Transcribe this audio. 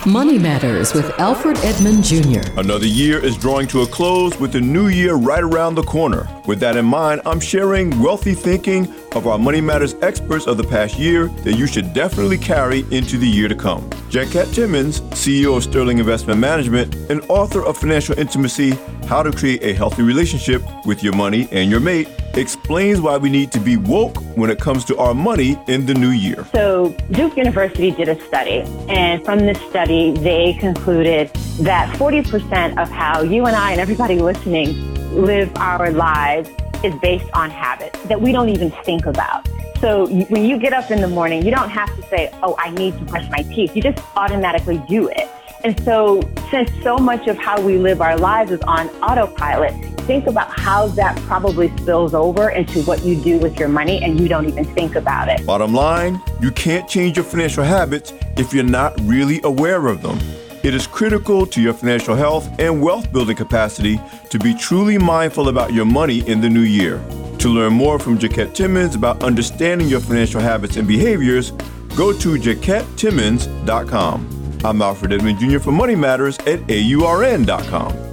Money Matters with Alfred Edmond Jr. Another year is drawing to a close with the new year right around the corner. With that in mind, I'm sharing wealthy thinking of our Money Matters experts of the past year that you should definitely carry into the year to come. Jacquette Timmons, CEO of Sterling Investment Management and author of Financial Intimacy, How to Create a Healthy Relationship with Your Money and Your Mate, explains why we need to be woke when it comes to our money in the new year. So Duke University did a study, and from this study, they concluded that 40% of how you and I and everybody listening live our lives is based on habits that we don't even think about. So when you get up in the morning, you don't have to say, oh, I need to brush my teeth. You just automatically do it. And so since so much of how we live our lives is on autopilot, think about how that probably spills over into what you do with your money and you don't even think about it. Bottom line, you can't change your financial habits if you're not really aware of them. It is critical to your financial health and wealth building capacity to be truly mindful about your money in the new year. To learn more from Jacquette Timmons about understanding your financial habits and behaviors, go to JacquetteTimmons.com. I'm Alfred Edmond Jr. for Money Matters at AURN.com.